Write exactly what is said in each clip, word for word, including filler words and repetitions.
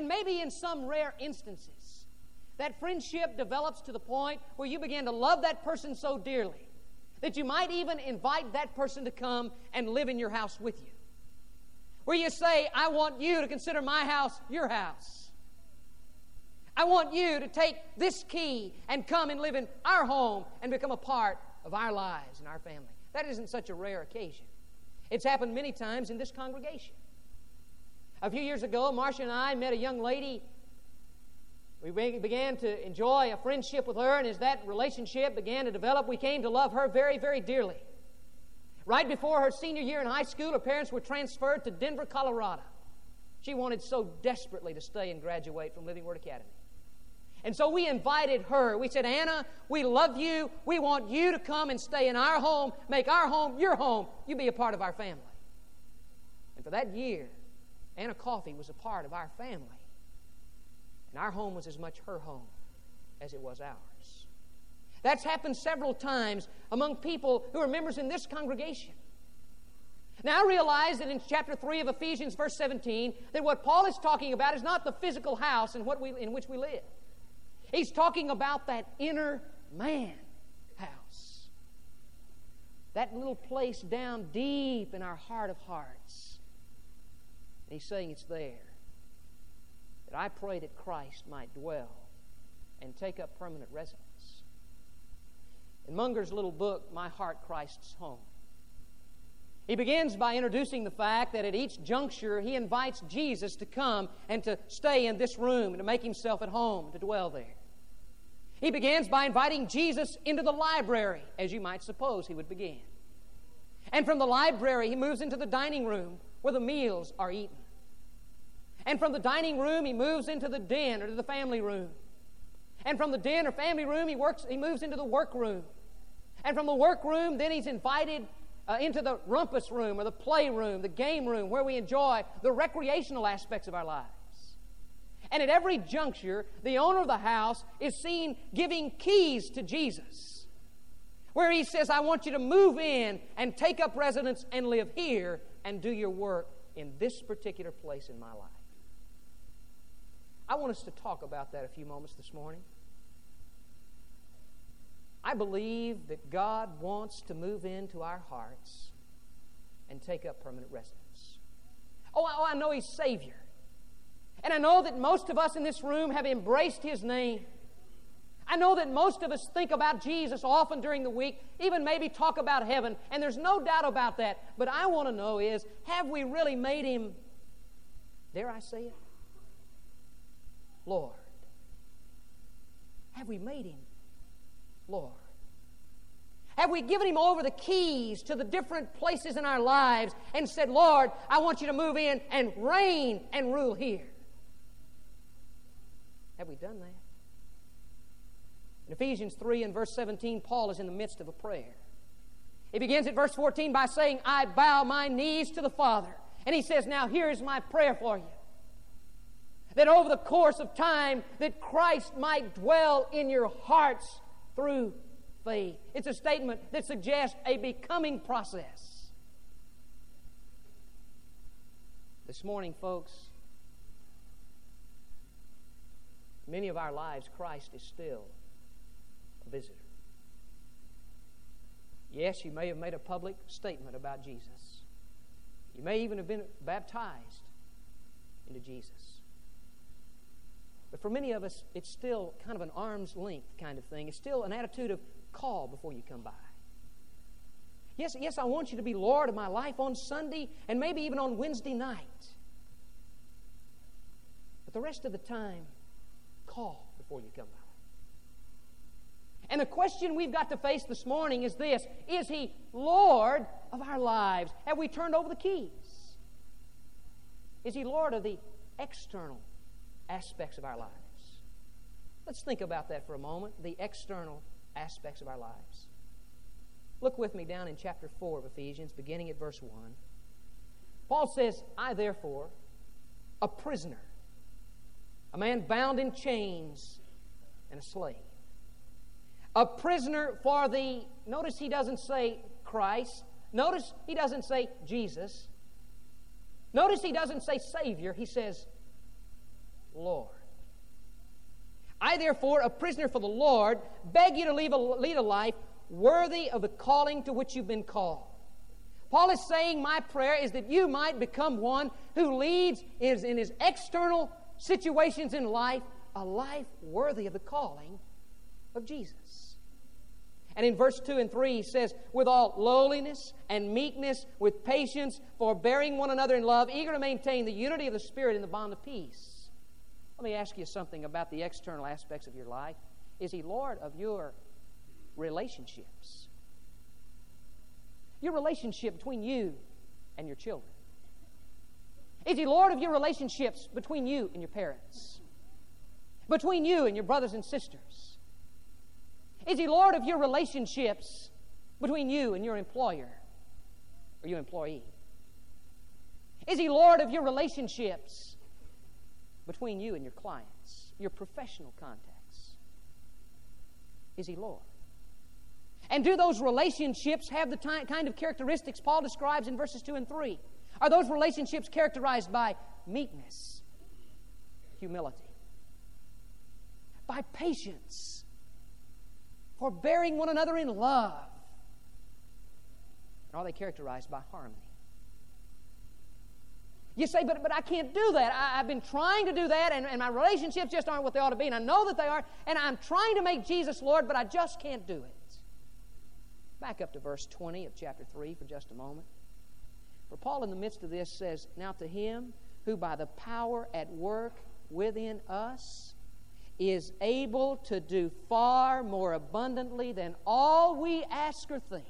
And maybe in some rare instances, that friendship develops to the point where you begin to love that person so dearly that you might even invite that person to come and live in your house with you. Where you say, I want you to consider my house your house. I want you to take this key and come and live in our home and become a part of our lives and our family. That isn't such a rare occasion. It's happened many times in this congregation. A few years ago, Marcia and I met a young lady. We began to enjoy a friendship with her, and as that relationship began to develop, we came to love her very, very dearly. Right before her senior year in high school, her parents were transferred to Denver, Colorado. She wanted so desperately to stay and graduate from Living Word Academy. And so we invited her. We said, Anna, we love you. We want you to come and stay in our home, make our home your home. You be a part of our family. And for that year, Anna Coffey was a part of our family. And our home was as much her home as it was ours. That's happened several times among people who are members in this congregation. Now I realize that in chapter three of Ephesians, verse seventeen, that what Paul is talking about is not the physical house in, what we, in which we live. He's talking about that inner man house. That little place down deep in our heart of hearts. And he's saying it's there. That I pray that Christ might dwell and take up permanent residence. In Munger's little book, My Heart, Christ's Home, he begins by introducing the fact that at each juncture he invites Jesus to come and to stay in this room and to make himself at home, to dwell there. He begins by inviting Jesus into the library, as you might suppose he would begin. And from the library he moves into the dining room where the meals are eaten. And from the dining room he moves into the den or to the family room. And from the den or family room he works. He moves into the workroom. And from the workroom then he's invited uh, into the rumpus room or the playroom, the game room, where we enjoy the recreational aspects of our lives. And at every juncture, the owner of the house is seen giving keys to Jesus, where he says, I want you to move in and take up residence and live here and do your work in this particular place in my life. I want us to talk about that a few moments this morning. I believe that God wants to move into our hearts and take up permanent residence. Oh, I, oh, I know He's Savior. And I know that most of us in this room have embraced His name. I know that most of us think about Jesus often during the week, even maybe talk about heaven, and there's no doubt about that. But I want to know is, have we really made Him, dare I say it, Lord? Have we made Him Lord? Have we given Him over the keys to the different places in our lives and said, Lord, I want you to move in and reign and rule here? Have we done that? In Ephesians three and verse seventeen, Paul is in the midst of a prayer. He begins at verse fourteen by saying, I bow my knees to the Father. And he says, now here is my prayer for you. That over the course of time, that Christ might dwell in your hearts through faith. It's a statement that suggests a becoming process. This morning, folks, many of our lives, Christ is still a visitor. Yes, you may have made a public statement about Jesus. You may even have been baptized into Jesus. But for many of us, it's still kind of an arm's length kind of thing. It's still an attitude of call before you come by. Yes, yes, I want you to be Lord of my life on Sunday and maybe even on Wednesday night. But the rest of the time, call before you come by. And the question we've got to face this morning is this: is He Lord of our lives? Have we turned over the keys? Is He Lord of the external aspects of our lives? Let's think about that for a moment, the external aspects of our lives. Look with me down in chapter four of Ephesians, beginning at verse one. Paul says, I therefore, a prisoner, a man bound in chains and a slave. A prisoner for the, notice he doesn't say Christ. Notice he doesn't say Jesus. Notice he doesn't say Savior. He says Lord. I, therefore, a prisoner for the Lord, beg you to lead a, lead a life worthy of the calling to which you've been called. Paul is saying, my prayer is that you might become one who leads is in his external situations in life a life worthy of the calling of Jesus. And in verse two and three he says, with all lowliness and meekness, with patience, forbearing one another in love, eager to maintain the unity of the Spirit in the bond of peace. Let me ask you something about the external aspects of your life. Is He Lord of your relationships? Your relationship between you and your children. Is He Lord of your relationships between you and your parents? Between you and your brothers and sisters? Is He Lord of your relationships between you and your employer or your employee? Is He Lord of your relationships between you and your clients, your professional contacts? Is He Lord? And do those relationships have the ty- kind of characteristics Paul describes in verses two and three? Are those relationships characterized by meekness, humility, by patience, forbearing one another in love? And are they characterized by harmony? You say, but, but I can't do that. I, I've been trying to do that, and, and my relationships just aren't what they ought to be, and I know that they are, and I'm trying to make Jesus Lord, but I just can't do it. Back up to verse twenty of chapter three for just a moment. For Paul in the midst of this says, now to Him who by the power at work within us is able to do far more abundantly than all we ask or think.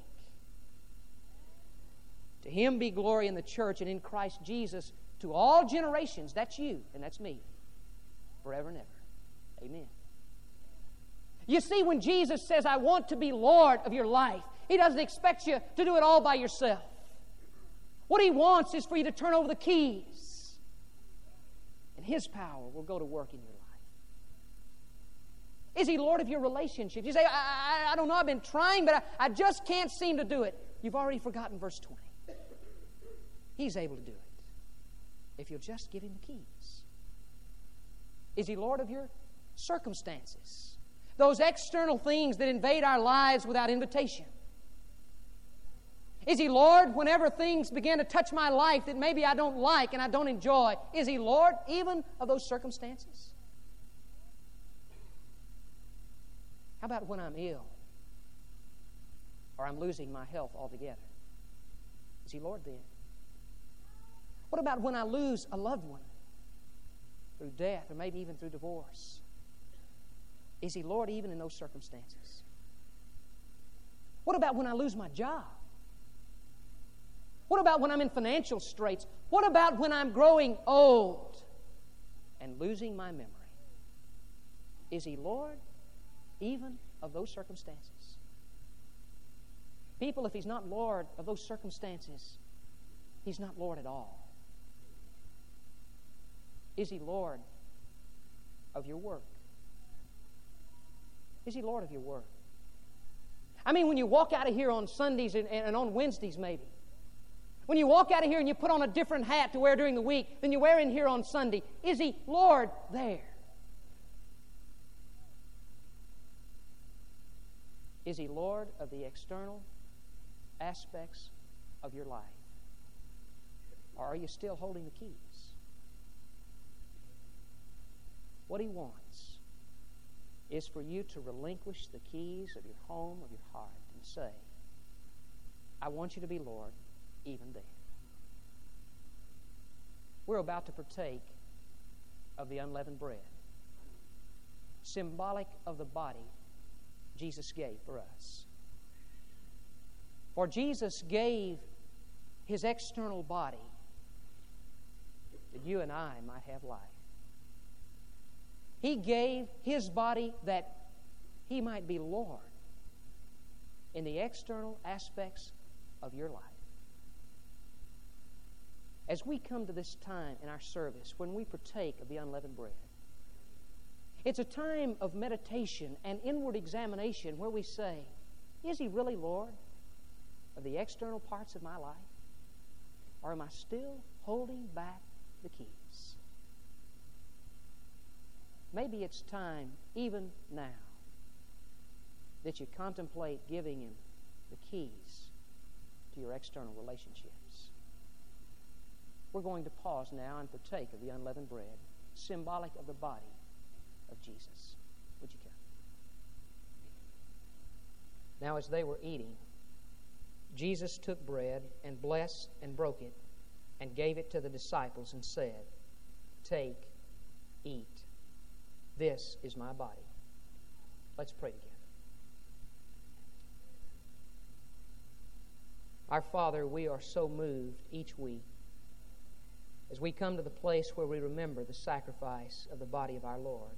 To Him be glory in the church and in Christ Jesus to all generations. That's you and that's me. Forever and ever. Amen. You see, when Jesus says, I want to be Lord of your life, He doesn't expect you to do it all by yourself. What He wants is for you to turn over the keys, and His power will go to work in your life. Is He Lord of your relationships? You say, I, I, I don't know, I've been trying, but I, I just can't seem to do it. You've already forgotten verse twenty. He's able to do it if you'll just give Him the keys. Is He Lord of your circumstances? Those external things that invade our lives without invitation. Is He Lord whenever things begin to touch my life that maybe I don't like and I don't enjoy? Is He Lord even of those circumstances? How about when I'm ill or I'm losing my health altogether? Is He Lord then? What about when I lose a loved one through death or maybe even through divorce? Is He Lord even in those circumstances? What about when I lose my job? What about when I'm in financial straits? What about when I'm growing old and losing my memory? Is He Lord even of those circumstances? People, if He's not Lord of those circumstances, He's not Lord at all. Is He Lord of your work? Is He Lord of your work? I mean, when you walk out of here on Sundays and, and on Wednesdays maybe, when you walk out of here and you put on a different hat to wear during the week than you wear in here on Sunday, is He Lord there? Is He Lord of the external aspects of your life? Or are you still holding the keys? What He wants is for you to relinquish the keys of your home, of your heart, and say, I want you to be Lord even there. We're about to partake of the unleavened bread, symbolic of the body Jesus gave for us. For Jesus gave His external body that you and I might have life. He gave His body that He might be Lord in the external aspects of your life. As we come to this time in our service, when we partake of the unleavened bread, it's a time of meditation and inward examination where we say, is He really Lord of the external parts of my life? Or am I still holding back the keys? maybe it's time, even now, that you contemplate giving Him the keys to your external relationships. We're going to pause now and partake of the unleavened bread, symbolic of the body of Jesus. Would you come? Now, as they were eating, Jesus took bread and blessed and broke it and gave it to the disciples and said, "Take, eat. This is my body." Let's pray together. Our Father, we are so moved each week as we come to the place where we remember the sacrifice of the body of our Lord.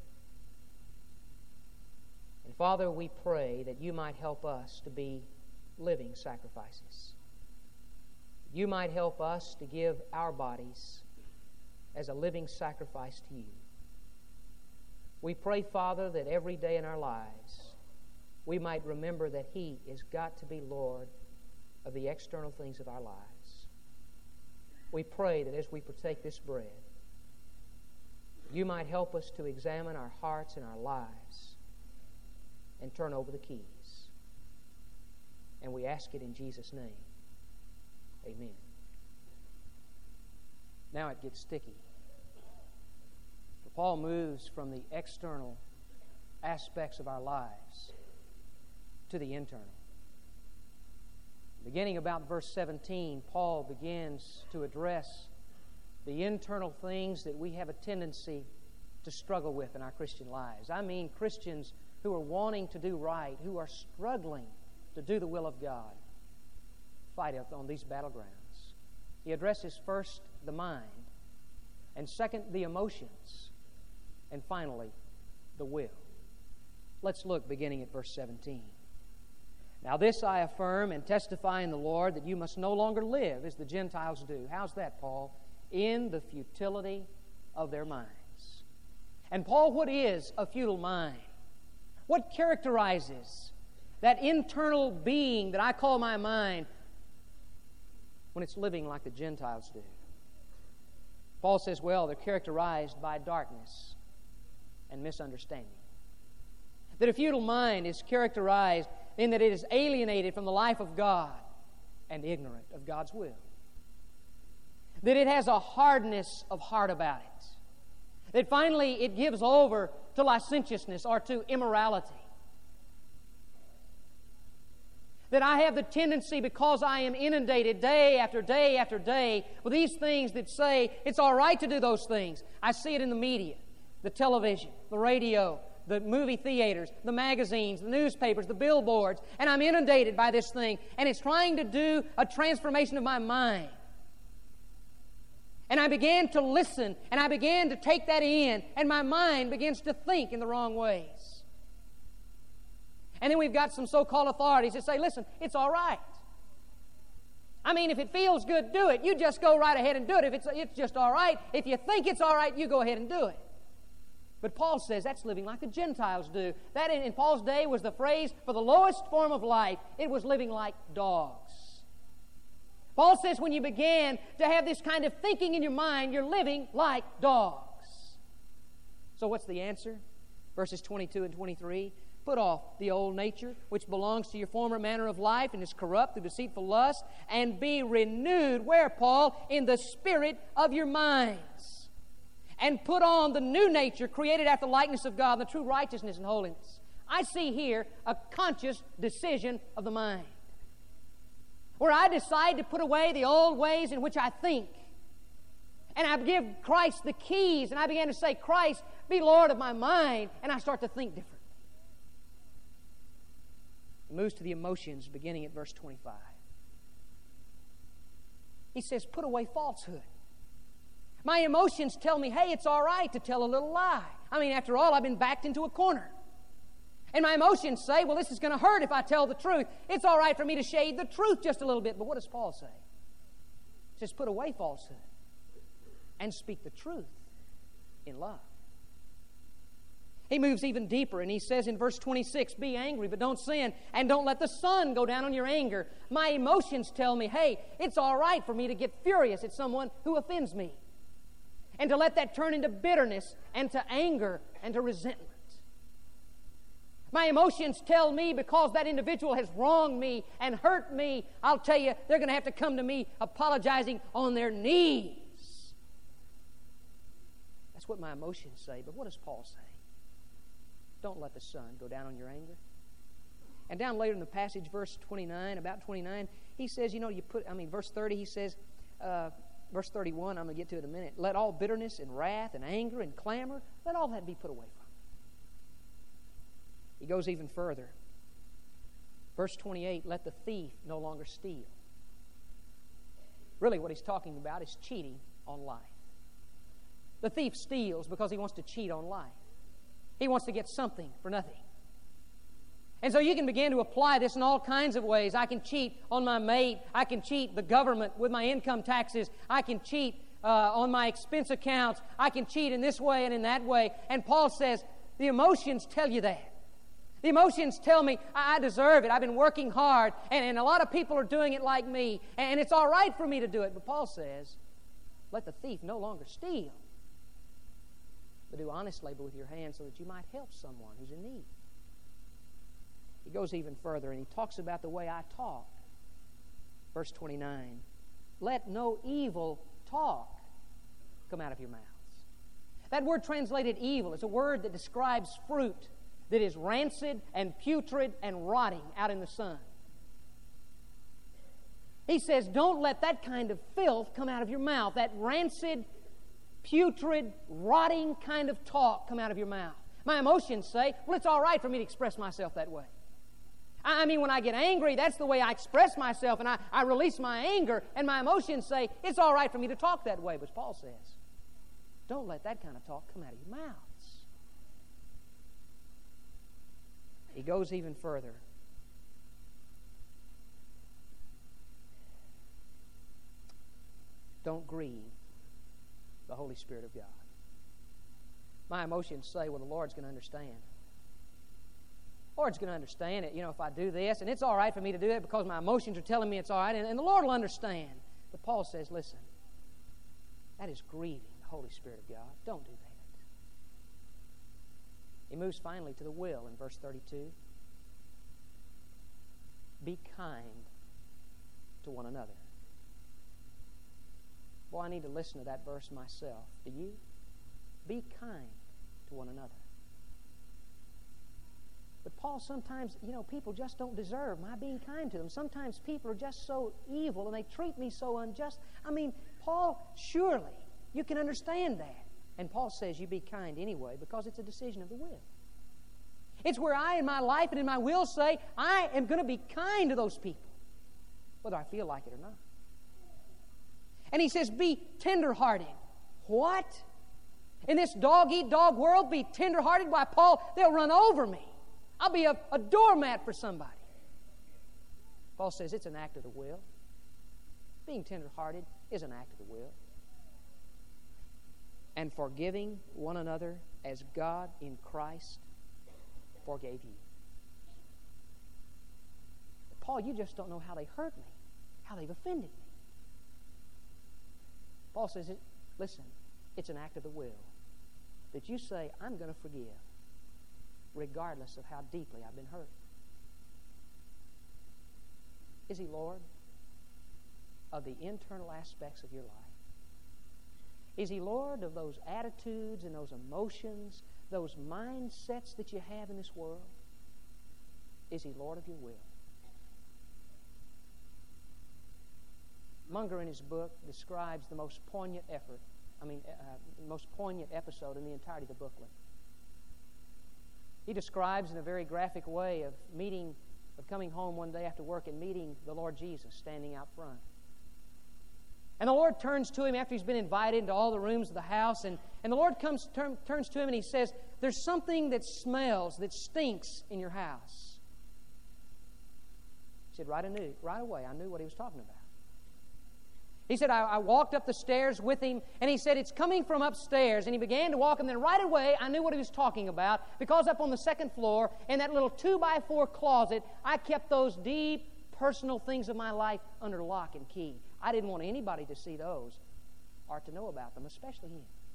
And Father, we pray that You might help us to be living sacrifices. You might help us to give our bodies as a living sacrifice to You. We pray, Father, that every day in our lives we might remember that He has got to be Lord of the external things of our lives. We pray that as we partake this bread, You might help us to examine our hearts and our lives and turn over the keys. And we ask it in Jesus' name. Amen. Now it gets sticky. For Paul moves from the external aspects of our lives to the internal. Beginning about verse seventeen, Paul begins to address the internal things that we have a tendency to struggle with in our Christian lives. I mean Christians who are wanting to do right, who are struggling to do the will of God, fight on these battlegrounds. He addresses first the mind, and second the emotions, and finally the will. Let's look beginning at verse seventeen. "Now this I affirm and testify in the Lord, that you must no longer live as the Gentiles do." How's that, Paul? "In the futility of their minds." And Paul, what is a futile mind? What characterizes that internal being that I call my mind when it's living like the Gentiles do? Paul says, well, they're characterized by darkness and misunderstanding. That a futile mind is characterized in that it is alienated from the life of God and ignorant of God's will. That it has a hardness of heart about it. That finally it gives over to licentiousness or to immorality. That I have the tendency, because I am inundated day after day after day with these things that say it's all right to do those things. I see it in the media, the television, the radio, the movie theaters, the magazines, the newspapers, the billboards, and I'm inundated by this thing, and it's trying to do a transformation of my mind. And I began to listen, and I began to take that in, and my mind begins to think in the wrong ways. And then we've got some so-called authorities that say, listen, it's all right. I mean, if it feels good, do it. You just go right ahead and do it. If it's, it's just all right, if you think it's all right, you go ahead and do it. But Paul says that's living like the Gentiles do. That in, in Paul's day was the phrase for the lowest form of life. It was living like dogs. Paul says when you began to have this kind of thinking in your mind, you're living like dogs. So what's the answer? Verses twenty-two and twenty-three. Put off the old nature, which belongs to your former manner of life and is corrupt through deceitful lust, and be renewed, where, Paul? In the spirit of your minds. And put on the new nature created after the likeness of God, the true righteousness and holiness. I see here a conscious decision of the mind, where I decide to put away the old ways in which I think. And I give Christ the keys, and I begin to say, Christ, be Lord of my mind, and I start to think differently. He moves to the emotions beginning at verse twenty-five. He says, put away falsehood. My emotions tell me, hey, it's all right to tell a little lie. I mean, after all, I've been backed into a corner. And my emotions say, well, this is going to hurt if I tell the truth. It's all right for me to shade the truth just a little bit. But what does Paul say? He says, put away falsehood and speak the truth in love. He moves even deeper, and he says in verse twenty-six, be angry, but don't sin, and don't let the sun go down on your anger. My emotions tell me, hey, it's all right for me to get furious at someone who offends me. and to let that turn into bitterness and to anger and to resentment. My emotions tell me because that individual has wronged me and hurt me, I'll tell you, they're going to have to come to me apologizing on their knees. That's what my emotions say. But what does Paul say? Don't let the sun go down on your anger. And down later in the passage, verse twenty-nine, about twenty-nine, he says, you know, you put, I mean, verse thirty, he says, uh, verse thirty-one, I'm going to get to it in a minute. Let all bitterness and wrath and anger and clamor, let all that be put away from you. He goes even further. Verse twenty-eight, let the thief no longer steal. Really what he's talking about is cheating on life. The thief steals because he wants to cheat on life. He wants to get something for nothing. And so you can begin to apply this in all kinds of ways. I can cheat on my mate. I can cheat the government with my income taxes. I can cheat uh, on my expense accounts. I can cheat in this way and in that way. And Paul says, the emotions tell you that. The emotions tell me I deserve it. I've been working hard, and, and a lot of people are doing it like me, and it's all right for me to do it. But Paul says, let the thief no longer steal, but do honest labor with your hands so that you might help someone who's in need. He goes even further, and he talks about the way I talk. Verse twenty-nine, let no evil talk come out of your mouths. That word translated evil is a word that describes fruit that is rancid and putrid and rotting out in the sun. He says, don't let that kind of filth come out of your mouth, that rancid, putrid, rotting kind of talk come out of your mouth. My emotions say, well, it's all right for me to express myself that way. I mean, when I get angry, that's the way I express myself, and I, I release my anger, and my emotions say, it's all right for me to talk that way. But Paul says, don't let that kind of talk come out of your mouths. He goes even further. Don't grieve the Holy Spirit of God. My emotions say, well, the Lord's going to understand. The Lord's going to understand it, you know, if I do this, and it's all right for me to do it because my emotions are telling me it's all right, and, and the Lord will understand. But Paul says, listen, that is grieving the Holy Spirit of God. Don't do that. He moves finally to the will in verse thirty-two. Be kind to one another. Boy, I need to listen to that verse myself. Do you? Be kind to one another. But Paul, sometimes, you know, people just don't deserve my being kind to them. Sometimes people are just so evil and they treat me so unjust. I mean, Paul, surely you can understand that. And Paul says you be kind anyway because it's a decision of the will. It's where I in my life and in my will say I am going to be kind to those people, whether I feel like it or not. And he says be tenderhearted. What? In this dog-eat-dog world, be tenderhearted? Why, Paul, they'll run over me. I'll be a, a doormat for somebody. Paul says it's an act of the will. Being tenderhearted is an act of the will. And forgiving one another as God in Christ forgave you. But Paul, you just don't know how they hurt me, how they've offended me. Paul says, it, listen, it's an act of the will that you say, I'm going to forgive regardless of how deeply I've been hurt. Is He Lord of the internal aspects of your life? Is He Lord of those attitudes and those emotions, those mindsets that you have in this world? Is He Lord of your will? Munger, in his book, describes the most poignant effort, I mean, uh, most poignant episode in the entirety of the booklet. He describes in a very graphic way of meeting, of coming home one day after work and meeting the Lord Jesus standing out front. And the Lord turns to him after he's been invited into all the rooms of the house, and, and the Lord comes turn, turns to him and He says, there's something that smells, that stinks in your house. He said, right, I knew, right away, I knew what he was talking about. He said, I, I walked up the stairs with him, and he said, it's coming from upstairs. And he began to walk, and then right away, I knew what he was talking about, because up on the second floor, in that little two-by-four closet, I kept those deep, personal things of my life under lock and key. I didn't want anybody to see those or to know about them, especially him.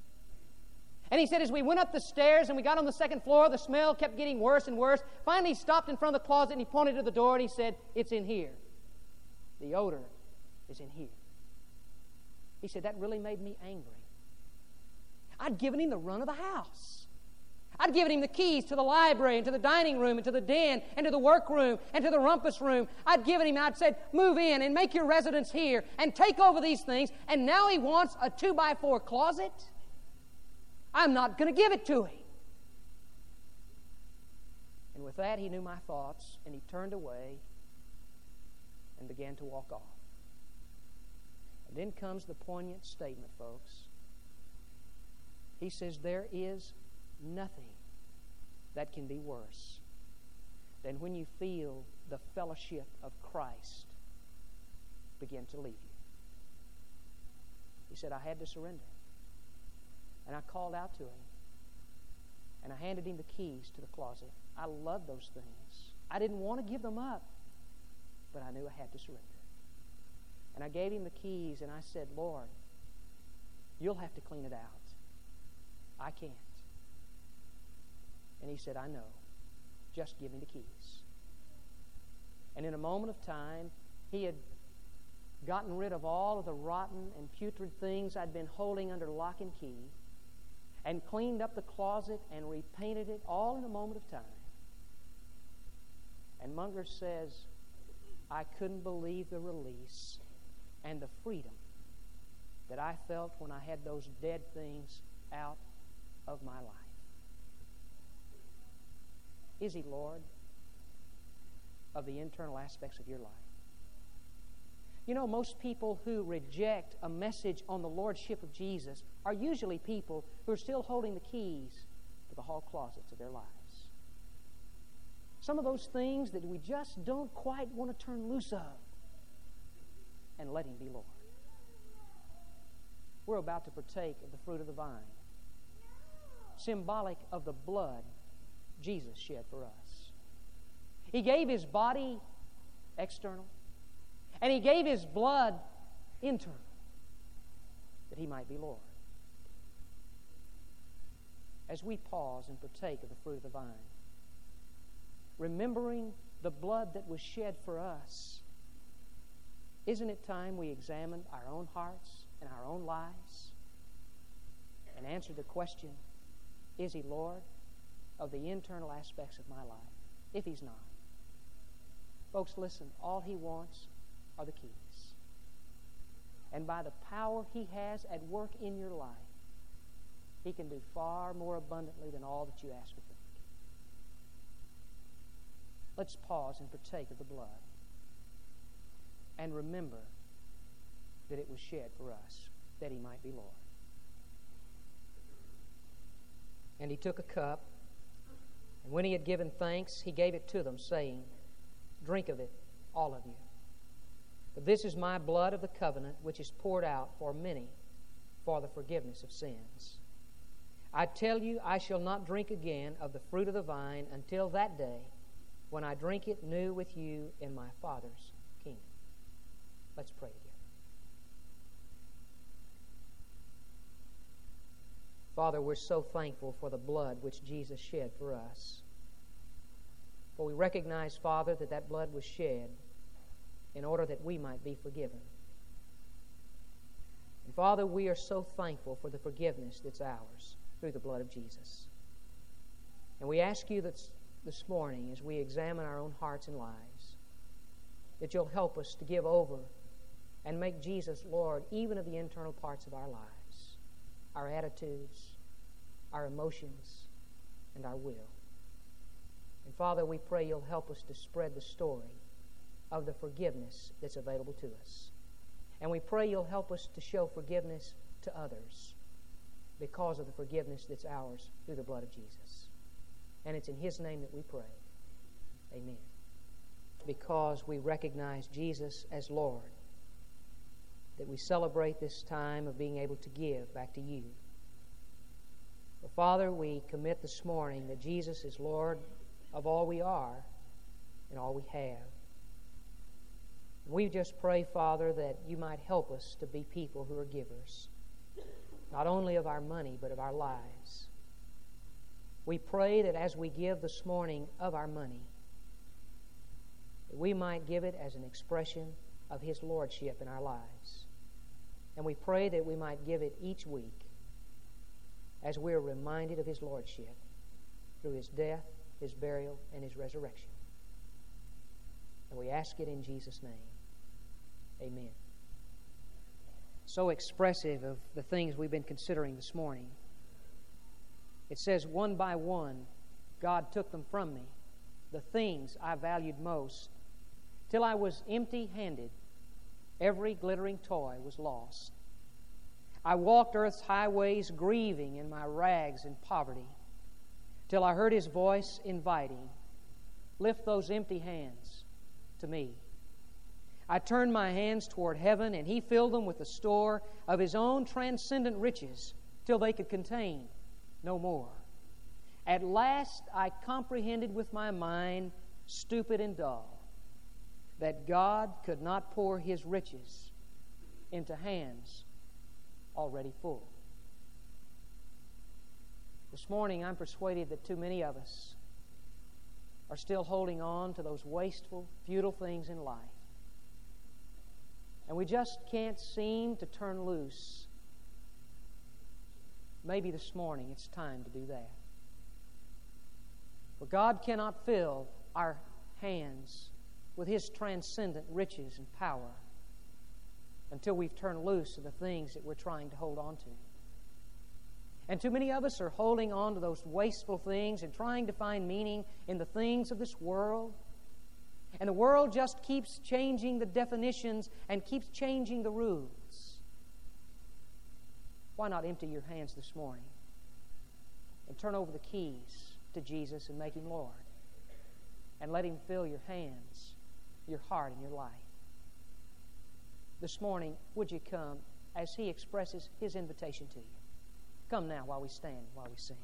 And he said, as we went up the stairs and we got on the second floor, the smell kept getting worse and worse. Finally, he stopped in front of the closet and he pointed to the door and he said, it's in here. The odor is in here. He said, that really made me angry. I'd given him the run of the house. I'd given him the keys to the library and to the dining room and to the den and to the workroom and to the rumpus room. I'd given him, I'd said, move in and make your residence here and take over these things. And now he wants a two by four closet? I'm not going to give it to him. And with that, he knew my thoughts, and he turned away and began to walk off. And then comes the poignant statement, folks. He says, there is nothing that can be worse than when you feel the fellowship of Christ begin to leave you. He said, I had to surrender. And I called out to him. And I handed him the keys to the closet. I loved those things. I didn't want to give them up, but I knew I had to surrender. And I gave him the keys and I said, Lord, you'll have to clean it out. I can't. And he said, I know. Just give me the keys. And in a moment of time, he had gotten rid of all of the rotten and putrid things I'd been holding under lock and key, and cleaned up the closet and repainted it all in a moment of time. And Munger says, I couldn't believe the release and the freedom that I felt when I had those dead things out of my life. Is He Lord of the internal aspects of your life? You know, most people who reject a message on the Lordship of Jesus are usually people who are still holding the keys to the hall closets of their lives. Some of those things that we just don't quite want to turn loose of and let Him be Lord. We're about to partake of the fruit of the vine, symbolic of the blood Jesus shed for us. He gave His body external, and He gave His blood internal, that He might be Lord. As we pause and partake of the fruit of the vine, remembering the blood that was shed for us, isn't it time we examined our own hearts and our own lives and answered the question, is He Lord of the internal aspects of my life? If He's not, folks, listen, all He wants are the keys. And by the power He has at work in your life, He can do far more abundantly than all that you ask or think. Let's pause and partake of the blood and remember that it was shed for us, that He might be Lord. And He took a cup, and when He had given thanks, He gave it to them, saying, drink of it, all of you. But this is my blood of the covenant, which is poured out for many for the forgiveness of sins. I tell you, I shall not drink again of the fruit of the vine until that day when I drink it new with you in my Father's kingdom. Let's pray together. Father, we're so thankful for the blood which Jesus shed for us. For we recognize, Father, that that blood was shed in order that we might be forgiven. And Father, we are so thankful for the forgiveness that's ours through the blood of Jesus. And we ask you that this morning, as we examine our own hearts and lives, that you'll help us to give over and make Jesus Lord even of the internal parts of our lives, our attitudes, our emotions, and our will. And Father, we pray you'll help us to spread the story of the forgiveness that's available to us. And we pray you'll help us to show forgiveness to others because of the forgiveness that's ours through the blood of Jesus. And it's in His name that we pray. Amen. Because we recognize Jesus as Lord, that we celebrate this time of being able to give back to you. Well, Father, we commit this morning that Jesus is Lord of all we are and all we have. We just pray, Father, that you might help us to be people who are givers. not only of our money, but of our lives. We pray that as we give this morning of our money, that we might give it as an expression of His Lordship in our lives. And we pray that we might give it each week as we are reminded of His Lordship through His death, His burial, and His resurrection. And we ask it in Jesus' name. Amen. So expressive of the things we've been considering this morning. It says, one by one, God took them from me, the things I valued most. Till I was empty-handed, every glittering toy was lost. I walked earth's highways grieving in my rags and poverty, till I heard His voice inviting, lift those empty hands to me. I turned my hands toward heaven, and He filled them with the store of His own transcendent riches till they could contain no more. At last I comprehended with my mind, stupid and dull, that God could not pour His riches into hands already full. This morning, I'm persuaded that too many of us are still holding on to those wasteful, futile things in life. And we just can't seem to turn loose. Maybe this morning it's time to do that. For God cannot fill our hands with His transcendent riches and power until we've turned loose of the things that we're trying to hold on to. And too many of us are holding on to those wasteful things and trying to find meaning in the things of this world. And the world just keeps changing the definitions and keeps changing the rules. Why not empty your hands this morning and turn over the keys to Jesus and make Him Lord? And let Him fill your hands, your heart, and your life. This morning, would you come as He expresses His invitation to you? Come now while we stand, while we sing.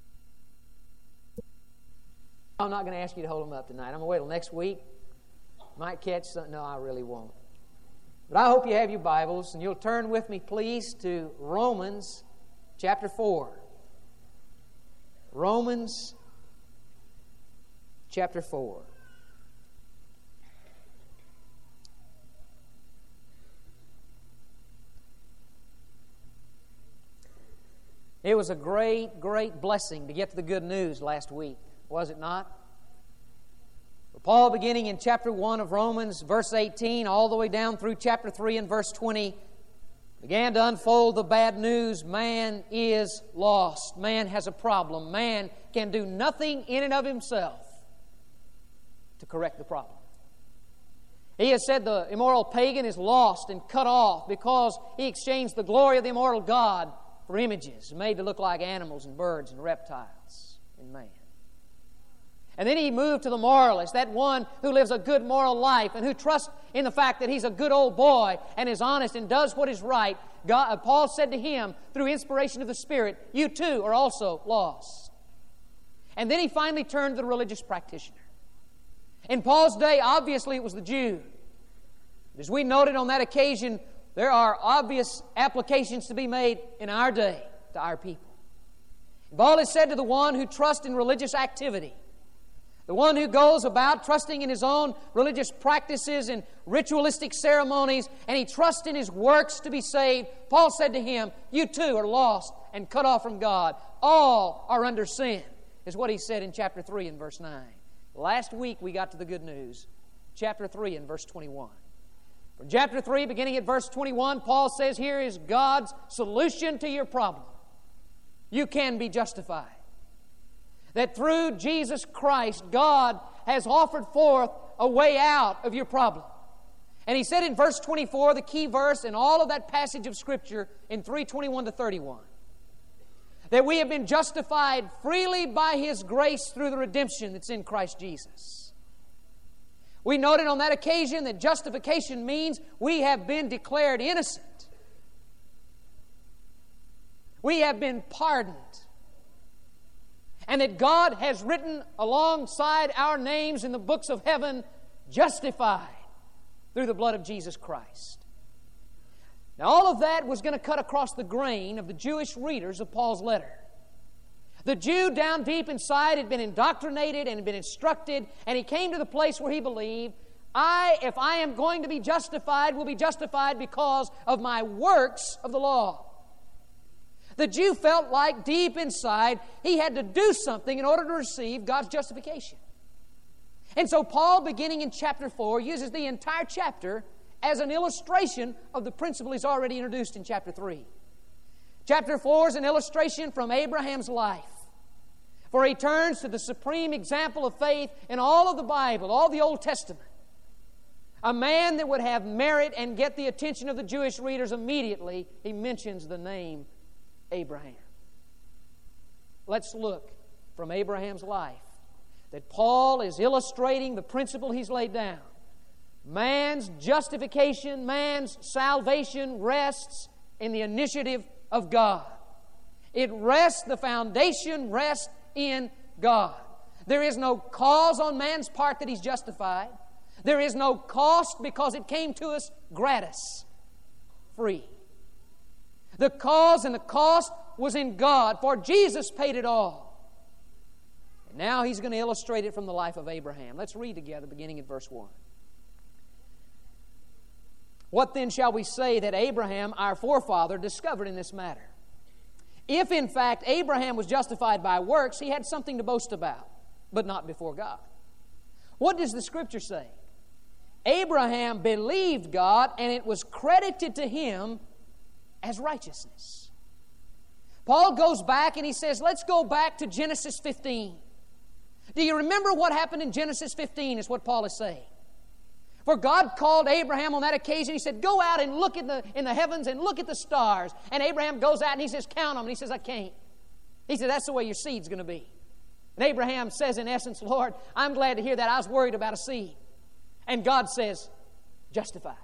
I'm not going to ask you to hold them up tonight. I'm going to wait till next week. Might catch something. No, I really won't. But I hope you have your Bibles, and you'll turn with me, please, to Romans chapter four. Romans chapter four. It was a great, great blessing to get to the good news last week, was it not? Paul, beginning in chapter one of Romans, verse eighteen, all the way down through chapter three and verse twenty, began to unfold the bad news. Man is lost. Man has a problem. Man can do nothing in and of himself to correct the problem. He has said the immoral pagan is lost and cut off because he exchanged the glory of the immortal God for images made to look like animals and birds and reptiles and man. And then he moved to the moralist, that one who lives a good moral life and who trusts in the fact that he's a good old boy and is honest and does what is right. God, Paul said to him, through inspiration of the Spirit, you too are also lost. And then he finally turned to the religious practitioner. In Paul's day, obviously it was the Jew. As we noted on that occasion, there are obvious applications to be made in our day to our people. Paul has said to the one who trusts in religious activity, the one who goes about trusting in his own religious practices and ritualistic ceremonies, and he trusts in his works to be saved, Paul said to him, you too are lost and cut off from God. All are under sin, is what he said in chapter three and verse nine. Last week we got to the good news. Chapter three and verse twenty-one. From chapter three, beginning at verse twenty-one, Paul says, here is God's solution to your problem. You can be justified. That through Jesus Christ, God has offered forth a way out of your problem. And he said in verse twenty-four, the key verse in all of that passage of Scripture in three twenty-one to thirty-one, that we have been justified freely by His grace through the redemption that's in Christ Jesus. We noted on that occasion that justification means we have been declared innocent. We have been pardoned. And that God has written alongside our names in the books of heaven, justified through the blood of Jesus Christ. Now all of that was going to cut across the grain of the Jewish readers of Paul's letter. The Jew down deep inside had been indoctrinated and had been instructed, and he came to the place where he believed, I, if I am going to be justified, will be justified because of my works of the law. The Jew felt like deep inside he had to do something in order to receive God's justification. And so Paul, beginning in chapter four, uses the entire chapter as an illustration of the principle he's already introduced in chapter three. Chapter four is an illustration from Abraham's life, for he turns to the supreme example of faith in all of the Bible, all the Old Testament. A man that would have merit and get the attention of the Jewish readers immediately, he mentions the name Abraham. Let's look from Abraham's life that Paul is illustrating the principle he's laid down. Man's justification, man's salvation rests in the initiative of God. It rests, the foundation rests in God. There is no cause on man's part that he's justified. There is no cost because it came to us gratis, free. The cause and the cost was in God, for Jesus paid it all. And now he's going to illustrate it from the life of Abraham. Let's read together, beginning at verse one. What then shall we say that Abraham, our forefather, discovered in this matter? If in fact Abraham was justified by works, he had something to boast about, but not before God. What does the Scripture say? Abraham believed God, and it was credited to him as righteousness. Paul goes back and he says, let's go back to Genesis fifteen. Do you remember what happened in Genesis fifteen is what Paul is saying. For God called Abraham on that occasion. He said, go out and look in the, in the heavens and look at the stars. And Abraham goes out and he says, count them. And he says, I can't. He said, that's the way your seed's going to be. And Abraham says, in essence, Lord, I'm glad to hear that. I was worried about a seed. And God says, justified.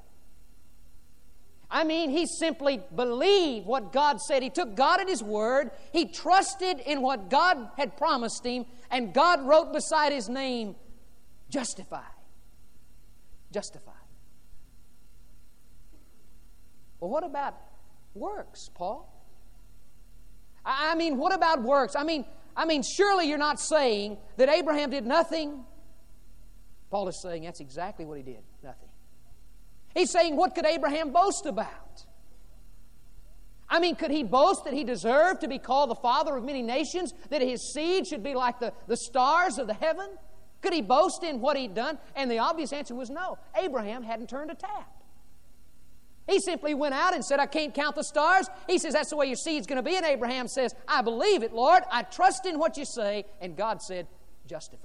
I mean, he simply believed what God said. He took God at His word. He trusted in what God had promised him. And God wrote beside his name, justified. Justified. Well, what about works, Paul? I mean, what about works? I mean, I mean, surely you're not saying that Abraham did nothing. Paul is saying that's exactly what he did, nothing. He's saying, what could Abraham boast about? I mean, could he boast that he deserved to be called the father of many nations, that his seed should be like the, the stars of the heaven? Could he boast in what he'd done? And the obvious answer was no. Abraham hadn't turned a tap. He simply went out and said, I can't count the stars. He says, that's the way your seed's going to be. And Abraham says, I believe it, Lord. I trust in what you say. And God said, justified.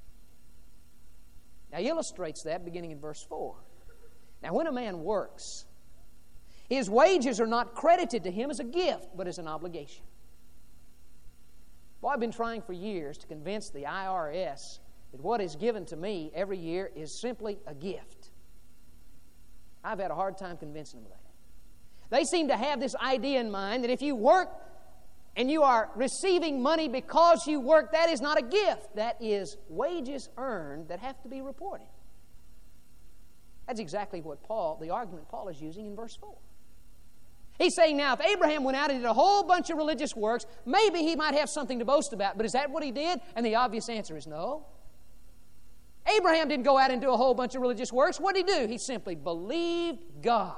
Now, he illustrates that beginning in verse four. Now, when a man works, his wages are not credited to him as a gift, but as an obligation. Well, I've been trying for years to convince the I R S that what is given to me every year is simply a gift. I've had a hard time convincing them of that. They seem to have this idea in mind that if you work and you are receiving money because you work, that is not a gift. That is wages earned that have to be reported. That's exactly what Paul, the argument Paul is using in verse four. He's saying now, if Abraham went out and did a whole bunch of religious works, maybe he might have something to boast about. But is that what he did? And the obvious answer is no. Abraham didn't go out and do a whole bunch of religious works. What did he do? He simply believed God.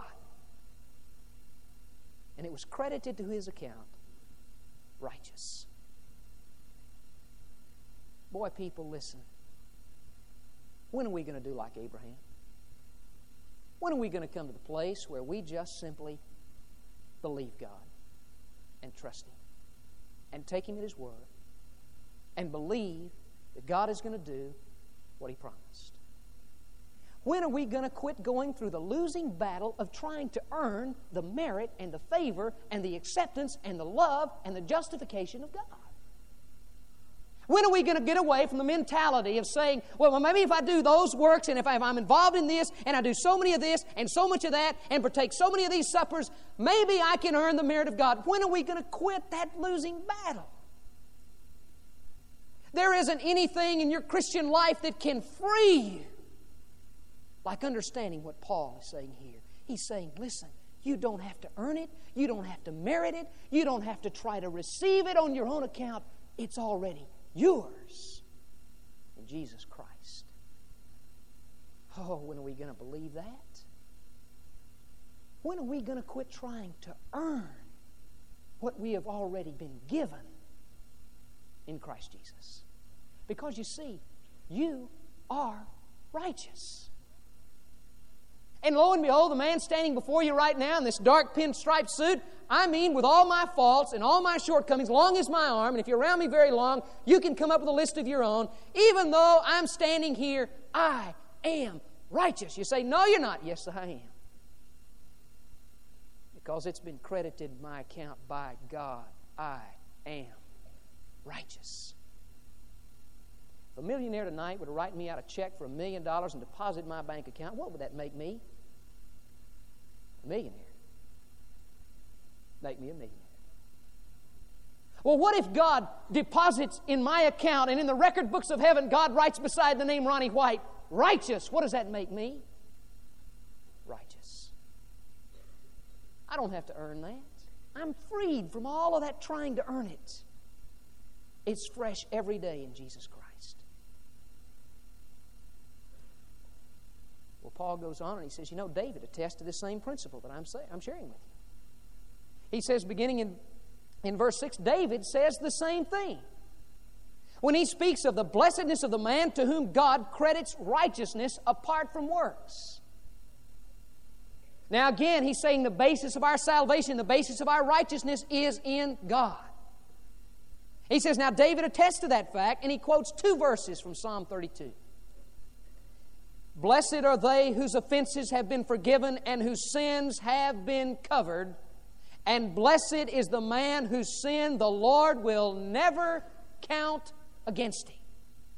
And it was credited to his account righteous. Boy, people, listen. When are we going to do like Abraham? When are we going to come to the place where we just simply believe God and trust Him and take Him at His word and believe that God is going to do what He promised? When are we going to quit going through the losing battle of trying to earn the merit and the favor and the acceptance and the love and the justification of God? When are we going to get away from the mentality of saying, well, maybe if I do those works and if I'm involved in this and I do so many of this and so much of that and partake so many of these suppers, maybe I can earn the merit of God. When are we going to quit that losing battle? There isn't anything in your Christian life that can free you like understanding what Paul is saying here. He's saying, listen, you don't have to earn it. You don't have to merit it. You don't have to try to receive it on your own account. It's already yours in Jesus Christ. Oh, when are we going to believe that? When are we going to quit trying to earn what we have already been given in Christ Jesus? Because you see, you are righteous. And lo and behold, the man standing before you right now in this dark pinstripe suit, I mean, with all my faults and all my shortcomings, long as my arm, and if you're around me very long, you can come up with a list of your own. Even though I'm standing here, I am righteous. You say, no, you're not. Yes, I am. Because it's been credited my account by God. I am righteous. If a millionaire tonight were to write me out a check for a million dollars and deposit in my bank account, what would that make me? A millionaire. Make me a millionaire. Well, what if God deposits in my account and in the record books of heaven, God writes beside the name Ronnie White, righteous? What does that make me? Righteous. I don't have to earn that. I'm freed from all of that trying to earn it. It's fresh every day in Jesus Christ. Well, Paul goes on and he says, you know, David attests to this same principle that I'm, say, I'm sharing with you. He says, beginning in, in verse six, David says the same thing. When he speaks of the blessedness of the man to whom God credits righteousness apart from works. Now again, he's saying the basis of our salvation, the basis of our righteousness is in God. He says, now David attests to that fact, and he quotes two verses from Psalm thirty-two. Blessed are they whose offenses have been forgiven and whose sins have been covered. And blessed is the man whose sin the Lord will never count against him.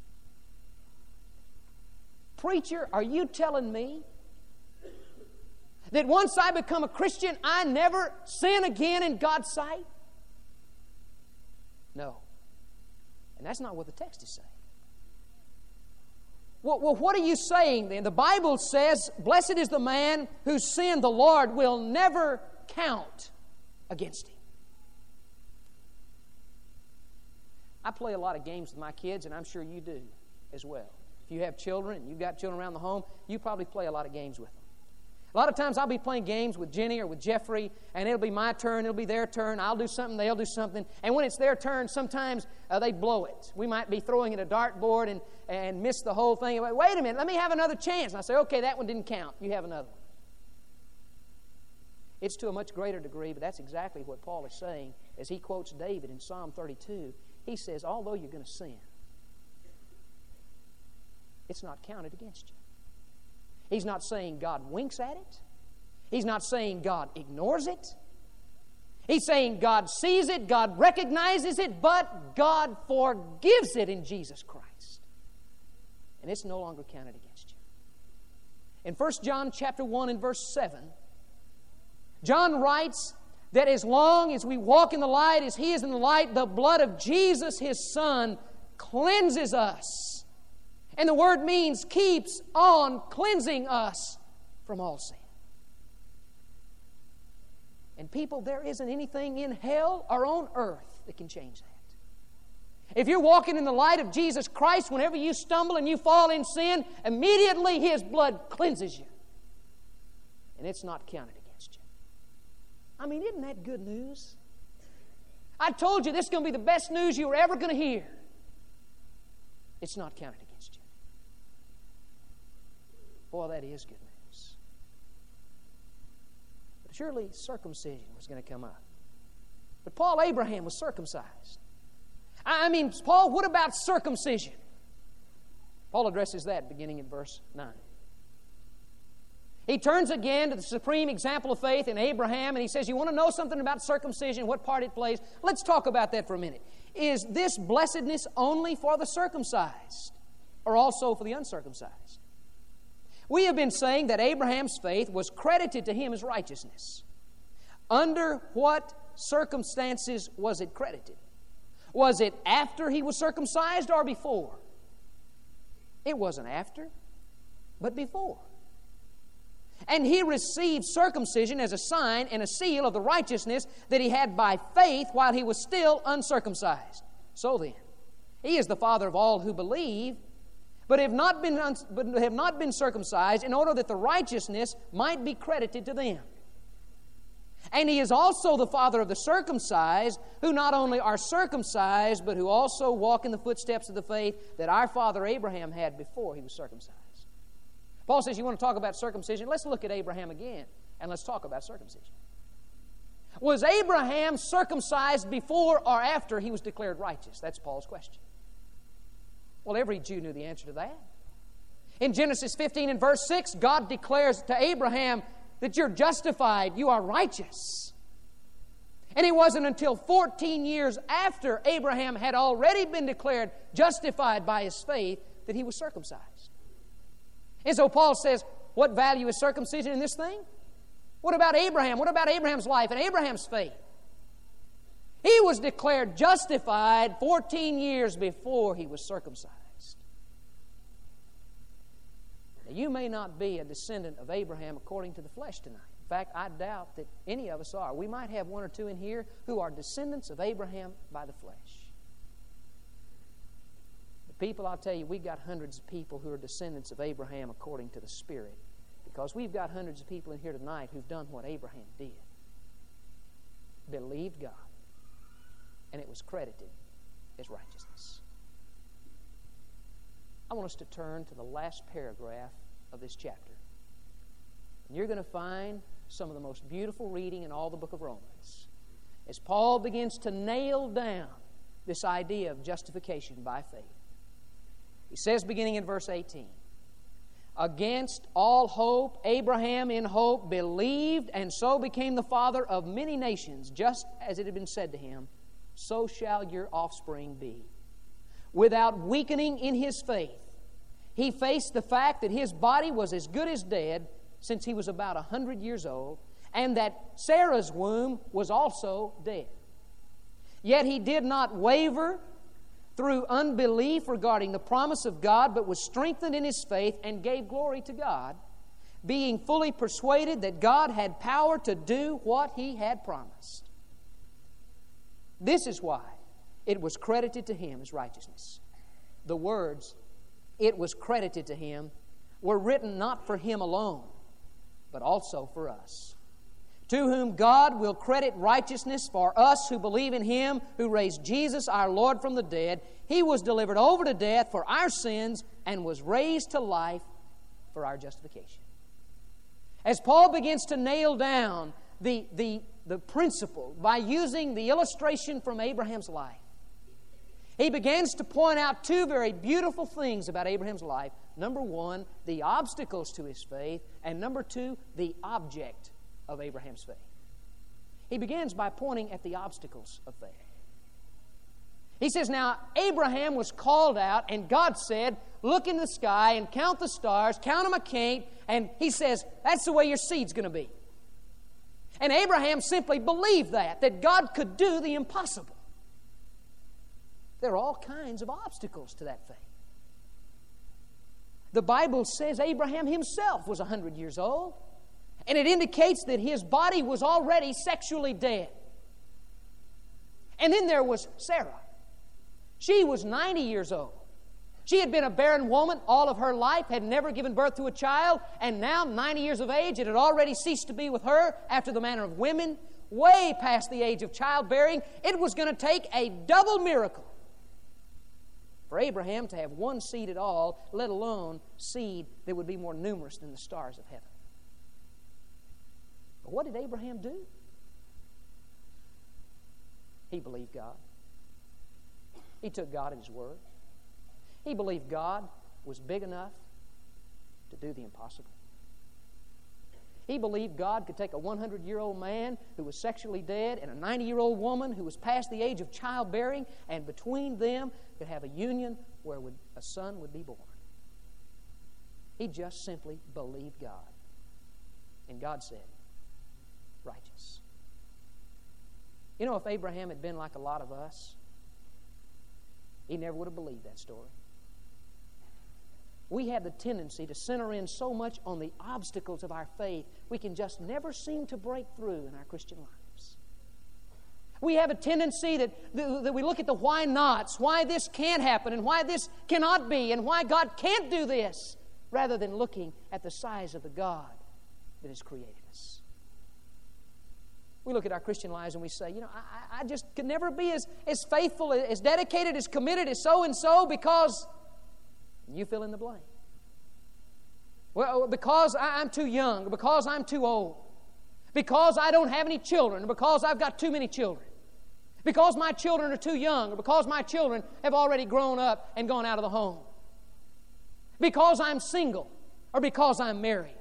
Preacher, are you telling me that once I become a Christian, I never sin again in God's sight? No. And that's not what the text is saying. Well, well, what are you saying then? The Bible says, blessed is the man whose sin the Lord will never count against him. I play a lot of games with my kids, and I'm sure you do as well. If you have children and you've got children around the home, you probably play a lot of games with them. A lot of times I'll be playing games with Jenny or with Jeffrey, and it'll be my turn, it'll be their turn, I'll do something, they'll do something. And when it's their turn, sometimes uh, they blow it. We might be throwing at a dartboard and, and miss the whole thing. Wait a minute, let me have another chance. And I say, okay, that one didn't count. You have another one. It's to a much greater degree, but that's exactly what Paul is saying as he quotes David in Psalm thirty-two. He says, although you're going to sin, it's not counted against you. He's not saying God winks at it. He's not saying God ignores it. He's saying God sees it, God recognizes it, but God forgives it in Jesus Christ. And it's no longer counted against you. In First John chapter one and verse seven, John writes that as long as we walk in the light, as He is in the light, the blood of Jesus, His Son, cleanses us. And the word means keeps on cleansing us from all sin. And people, there isn't anything in hell or on earth that can change that. If you're walking in the light of Jesus Christ, whenever you stumble and you fall in sin, immediately His blood cleanses you. And it's not counted against you. I mean, isn't that good news? I told you this is going to be the best news you were ever going to hear. It's not counted against you. Boy, that is good news. But surely circumcision was going to come up. But Paul Abraham was circumcised. I mean, Paul, what about circumcision? Paul addresses that beginning in verse nine. He turns again to the supreme example of faith in Abraham, and he says, you want to know something about circumcision, what part it plays? Let's talk about that for a minute. Is this blessedness only for the circumcised, or also for the uncircumcised? We have been saying that Abraham's faith was credited to him as righteousness. Under what circumstances was it credited? Was it after he was circumcised or before? It wasn't after, but before. And he received circumcision as a sign and a seal of the righteousness that he had by faith while he was still uncircumcised. So then, he is the father of all who believe, but have not been, but have not been circumcised in order that the righteousness might be credited to them. And he is also the father of the circumcised, who not only are circumcised, but who also walk in the footsteps of the faith that our father Abraham had before he was circumcised. Paul says, you want to talk about circumcision? Let's look at Abraham again, and let's talk about circumcision. Was Abraham circumcised before or after he was declared righteous? That's Paul's question. Well, every Jew knew the answer to that. In Genesis fifteen and verse six, God declares to Abraham that you're justified, you are righteous. And it wasn't until fourteen years after Abraham had already been declared justified by his faith that he was circumcised. And so Paul says, what value is circumcision in this thing? What about Abraham? What about Abraham's life and Abraham's faith? He was declared justified fourteen years before he was circumcised. Now, you may not be a descendant of Abraham according to the flesh tonight. In fact, I doubt that any of us are. We might have one or two in here who are descendants of Abraham by the flesh. The people, I'll tell you, we've got hundreds of people who are descendants of Abraham according to the Spirit, because we've got hundreds of people in here tonight who've done what Abraham did. Believed God. And it was credited as righteousness. I want us to turn to the last paragraph of this chapter. And you're going to find some of the most beautiful reading in all the book of Romans, as Paul begins to nail down this idea of justification by faith. He says, beginning in verse eighteen, against all hope, Abraham in hope believed, and so became the father of many nations, just as it had been said to him, so shall your offspring be. Without weakening in his faith, he faced the fact that his body was as good as dead since he was about a hundred years old, and that Sarah's womb was also dead. Yet he did not waver, through unbelief regarding the promise of God, but was strengthened in his faith and gave glory to God, being fully persuaded that God had power to do what He had promised. This is why it was credited to him as righteousness. The words, "it was credited to him," were written not for him alone, but also for us, to whom God will credit righteousness for us who believe in Him who raised Jesus our Lord from the dead. He was delivered over to death for our sins and was raised to life for our justification. As Paul begins to nail down the, the, the principle by using the illustration from Abraham's life, he begins to point out two very beautiful things about Abraham's life. Number one, the obstacles to his faith, and number two, the object of Abraham's faith. He begins by pointing at the obstacles of faith. He says, now, Abraham was called out, and God said, look in the sky and count the stars, count them a can't, and He says, that's the way your seed's going to be. And Abraham simply believed that, that God could do the impossible. There are all kinds of obstacles to that faith. The Bible says Abraham himself was one hundred years old, and it indicates that his body was already sexually dead. And then there was Sarah. She was ninety years old. She had been a barren woman all of her life, had never given birth to a child, and now, ninety years of age, it had already ceased to be with her after the manner of women, way past the age of childbearing. It was going to take a double miracle for Abraham to have one seed at all, let alone seed that would be more numerous than the stars of heaven. But what did Abraham do? He believed God. He took God at His word. He believed God was big enough to do the impossible. He believed God could take a hundred-year-old man who was sexually dead and a ninety-year-old woman who was past the age of childbearing, and between them could have a union where would, a son would be born. He just simply believed God. And God said, righteous. You know, if Abraham had been like a lot of us, he never would have believed that story. We have the tendency to center in so much on the obstacles of our faith, we can just never seem to break through in our Christian lives. We have a tendency that, that we look at the why nots, why this can't happen, and why this cannot be, and why God can't do this, rather than looking at the size of the God that has created us. We look at our Christian lives and we say, you know, I, I just could never be as, as faithful, as dedicated, as committed as so-and-so because you fill in the blank. Well, because I'm too young, or because I'm too old, because I don't have any children, or because I've got too many children, because my children are too young, or because my children have already grown up and gone out of the home, because I'm single, or because I'm married.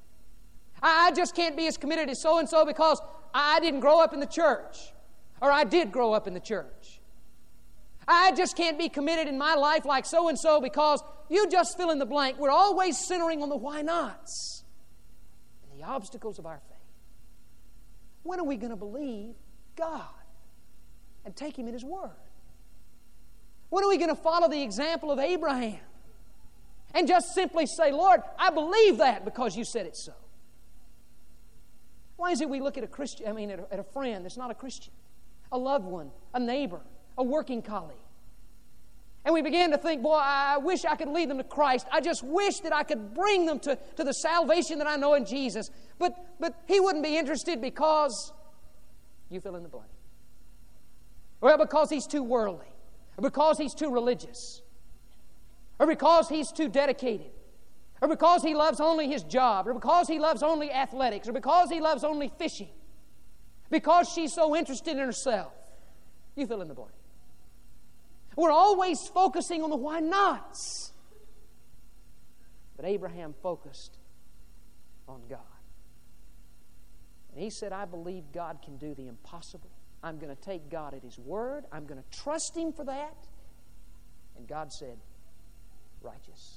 I just can't be as committed as so-and-so because I didn't grow up in the church, or I did grow up in the church. I just can't be committed in my life like so-and-so because you just fill in the blank. We're always centering on the why nots and the obstacles of our faith. When are we going to believe God and take Him at His word? When are we going to follow the example of Abraham and just simply say, Lord, I believe that because you said it so? Why is it we look at a Christian, I mean, at a, at a friend that's not a Christian, a loved one, a neighbor, a working colleague, and we begin to think, boy, I wish I could lead them to Christ. I just wish that I could bring them to, to the salvation that I know in Jesus. But, but he wouldn't be interested because you fill in the blank. Well, because he's too worldly, or because he's too religious, or because he's too dedicated, or because he loves only his job, or because he loves only athletics, or because he loves only fishing, because she's so interested in herself. You fill in the blank. We're always focusing on the why nots. But Abraham focused on God. And he said, I believe God can do the impossible. I'm going to take God at His word. I'm going to trust Him for that. And God said, righteous.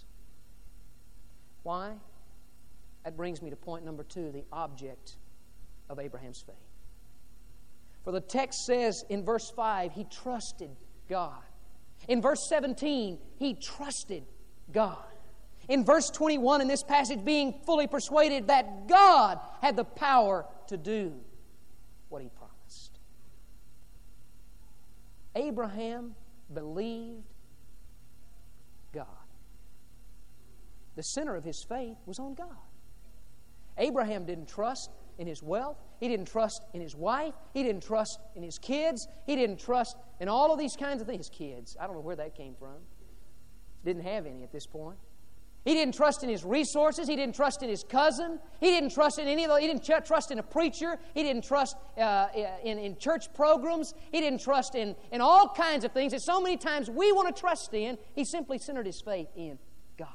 Why? That brings me to point number two, the object of Abraham's faith. For the text says in verse five, he trusted God. In verse seventeen, he trusted God. In verse twenty-one in this passage, being fully persuaded that God had the power to do what He promised. Abraham believed God. The center of his faith was on God. Abraham didn't trust in his wealth. He didn't trust in his wife. He didn't trust in his kids. He didn't trust in all of these kinds of things. His kids. I don't know where that came from. Didn't have any at this point. He didn't trust in his resources. He didn't trust in his cousin. He didn't trust in any of those. He didn't ch- trust in a preacher. He didn't trust uh, in, in church programs. He didn't trust in, in all kinds of things that so many times we want to trust in. He simply centered his faith in God.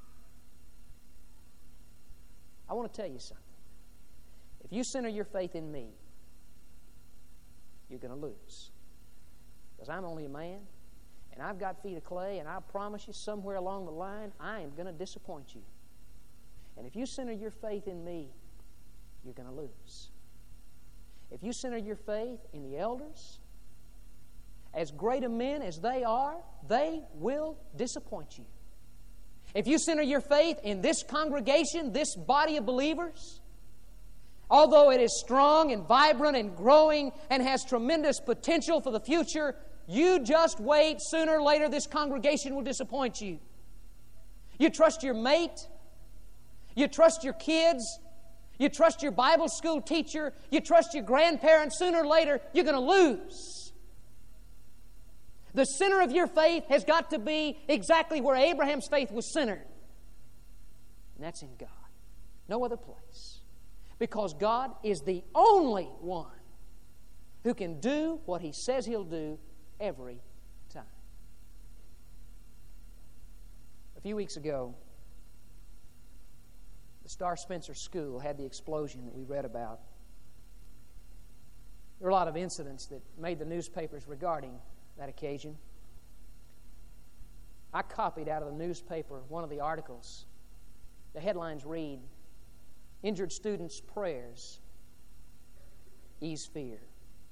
I want to tell you something. If you center your faith in me, you're going to lose. Because I'm only a man, and I've got feet of clay, and I promise you, somewhere along the line, I am going to disappoint you. And if you center your faith in me, you're going to lose. If you center your faith in the elders, as great a men as they are, they will disappoint you. If you center your faith in this congregation, this body of believers, although it is strong and vibrant and growing and has tremendous potential for the future, you just wait. Sooner or later, this congregation will disappoint you. You trust your mate. You trust your kids. You trust your Bible school teacher. You trust your grandparents. Sooner or later, you're going to lose. The center of your faith has got to be exactly where Abraham's faith was centered. And that's in God. No other place. Because God is the only one who can do what He says He'll do every time. A few weeks ago, the Star Spencer School had the explosion that we read about. There were a lot of incidents that made the newspapers regarding that occasion. I copied out of the newspaper one of the articles. The headlines read, "Injured Students' Prayers Ease Fear."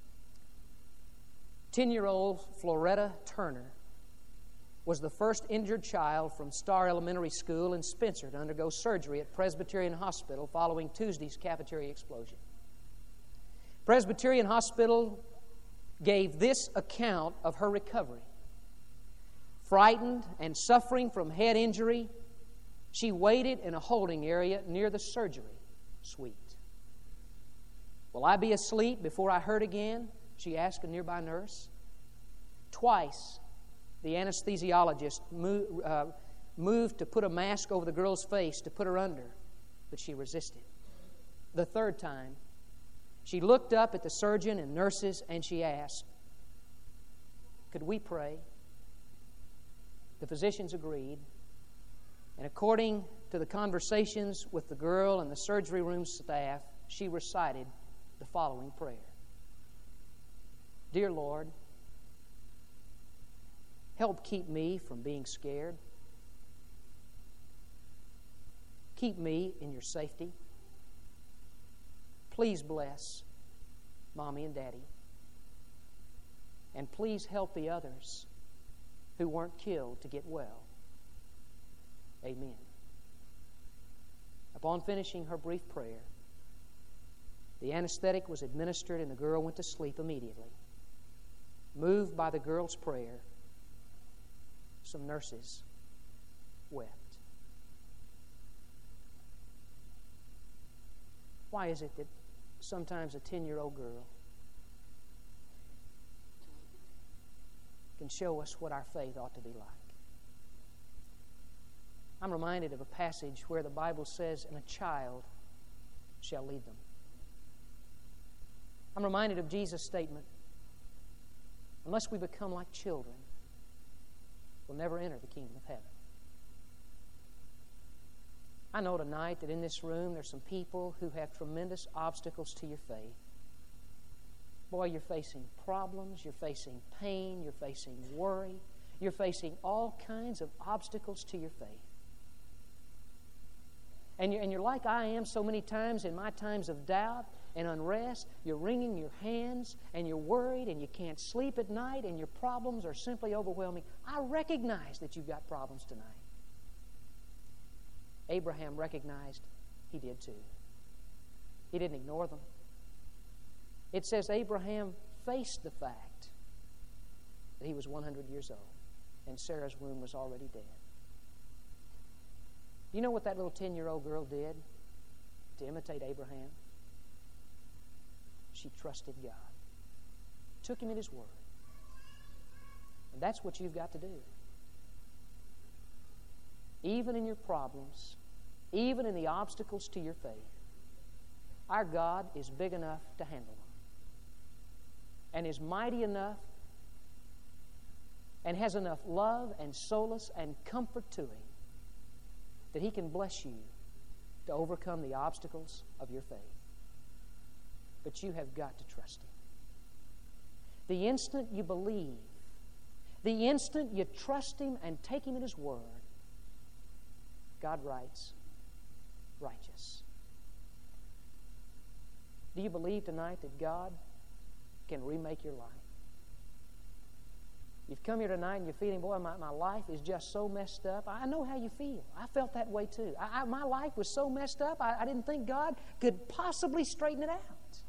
Ten-year-old Floretta Turner was the first injured child from Star Elementary School in Spencer to undergo surgery at Presbyterian Hospital following Tuesday's cafeteria explosion. Presbyterian Hospital gave this account of her recovery. Frightened and suffering from head injury, she waited in a holding area near the surgery suite. "Will I be asleep before I hurt again?" she asked a nearby nurse. Twice, the anesthesiologist moved, uh, moved to put a mask over the girl's face to put her under, but she resisted. The third time, she looked up at the surgeon and nurses and she asked, "Could we pray?" The physicians agreed, and according to the conversations with the girl and the surgery room staff, she recited the following prayer. "Dear Lord, help keep me from being scared. Keep me in your safety. Please bless Mommy and Daddy. And please help the others who weren't killed to get well. Amen." Upon finishing her brief prayer, the anesthetic was administered and the girl went to sleep immediately. Moved by the girl's prayer, some nurses wept. Why is it that sometimes a ten-year-old girl can show us what our faith ought to be like? I'm reminded of a passage where the Bible says, "And a child shall lead them." I'm reminded of Jesus' statement, "Unless we become like children, we'll never enter the kingdom of heaven." I know tonight that in this room there's some people who have tremendous obstacles to your faith. Boy, you're facing problems, you're facing pain, you're facing worry, you're facing all kinds of obstacles to your faith. And you're, and you're like I am so many times in my times of doubt and unrest. You're wringing your hands and you're worried and you can't sleep at night and your problems are simply overwhelming. I recognize that you've got problems tonight. Abraham recognized he did too. He didn't ignore them. It says Abraham faced the fact that he was one hundred years old and Sarah's womb was already dead. Do you know what that little ten-year-old girl did to imitate Abraham? She trusted God. Took Him at His word. And that's what you've got to do. Even in your problems, even in the obstacles to your faith, our God is big enough to handle them. And is mighty enough and has enough love and solace and comfort to Him that He can bless you to overcome the obstacles of your faith. But you have got to trust Him. The instant you believe, the instant you trust Him and take Him at His word, God writes, righteous. Do you believe tonight that God can remake your life? You've come here tonight and you're feeling, boy, my, my life is just so messed up. I know how you feel. I felt that way too. I, I, my life was so messed up, I, I didn't think God could possibly straighten it out.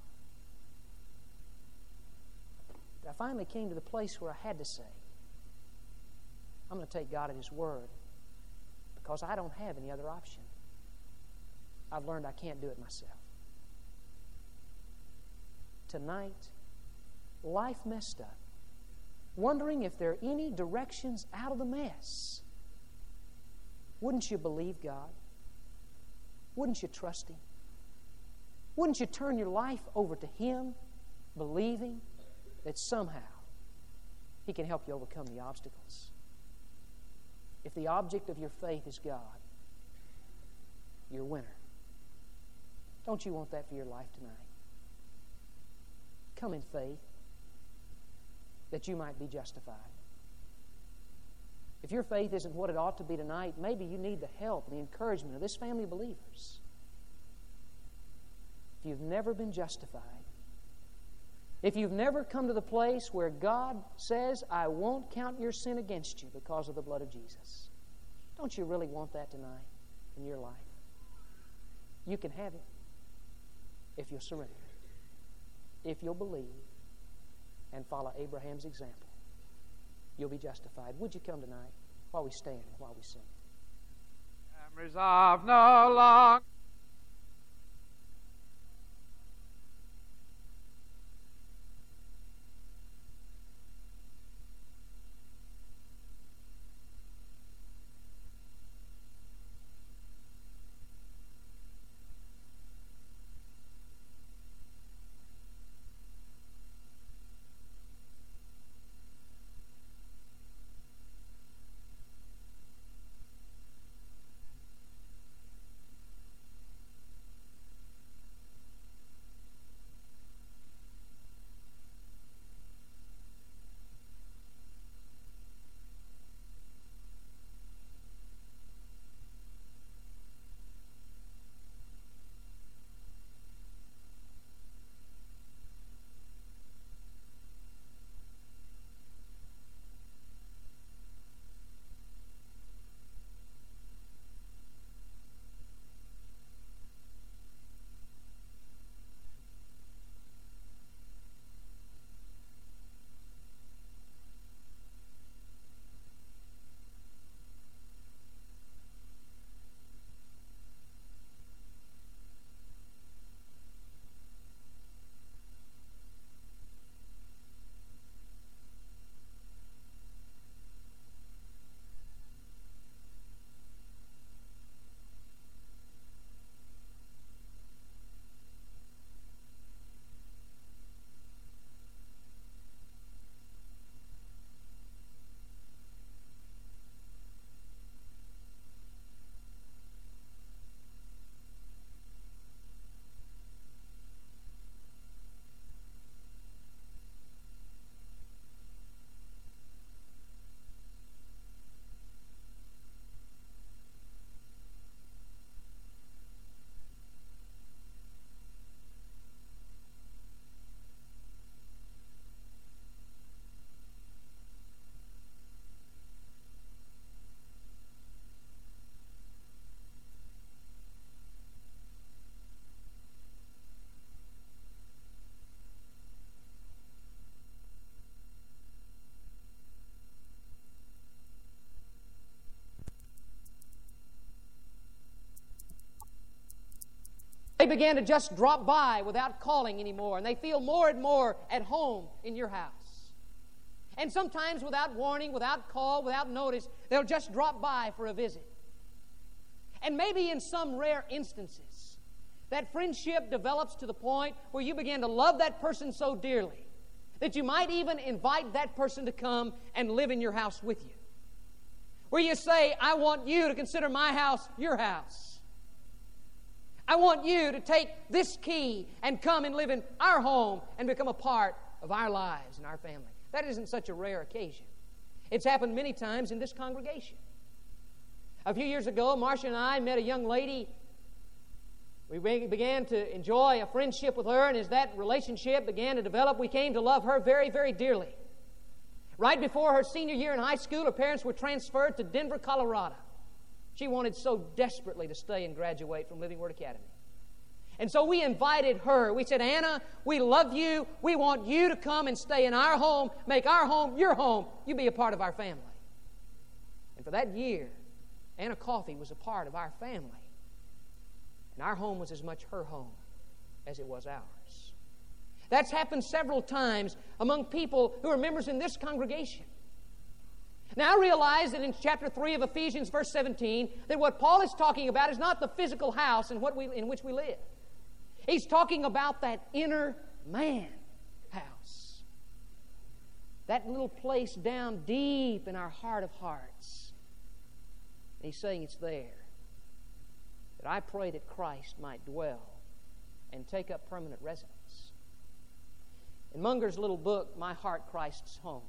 But I finally came to the place where I had to say, I'm going to take God at His word because I don't have any other option. I've learned I can't do it myself. Tonight, life messed up, wondering if there are any directions out of the mess. Wouldn't you believe God? Wouldn't you trust Him? Wouldn't you turn your life over to Him, believing that somehow He can help you overcome the obstacles? If the object of your faith is God, you're a winner. Don't you want that for your life tonight? Come in faith that you might be justified. If your faith isn't what it ought to be tonight, maybe you need the help and the encouragement of this family of believers. If you've never been justified, if you've never come to the place where God says, I won't count your sin against you because of the blood of Jesus, don't you really want that tonight in your life? You can have it if you'll surrender, if you'll believe and follow Abraham's example. You'll be justified. Would you come tonight while we stand and while we sing? I'm resolved no longer. begin to just drop by without calling anymore, and they feel more and more at home in your house. And sometimes without warning, without call, without notice, they'll just drop by for a visit. And maybe in some rare instances, that friendship develops to the point where you begin to love that person so dearly that you might even invite that person to come and live in your house with you. Where you say, I want you to consider my house your house. I want you to take this key and come and live in our home and become a part of our lives and our family. That isn't such a rare occasion. It's happened many times in this congregation. A few years ago, Marcia and I met a young lady. We began to enjoy a friendship with her, and as that relationship began to develop, we came to love her very, very dearly. Right before her senior year in high school, her parents were transferred to Denver, Colorado. She wanted so desperately to stay and graduate from Living Word Academy. And so we invited her. We said, Anna, we love you. We want you to come and stay in our home, make our home your home. You be a part of our family. And for that year, Anna Coffey was a part of our family. And our home was as much her home as it was ours. That's happened several times among people who are members in this congregation. Now, I realize that in chapter three of Ephesians, verse seventeen, that what Paul is talking about is not the physical house in, what we, in which we live. He's talking about that inner man house. That little place down deep in our heart of hearts. And he's saying it's there. That I pray that Christ might dwell and take up permanent residence. In Munger's little book, My Heart, Christ's Home,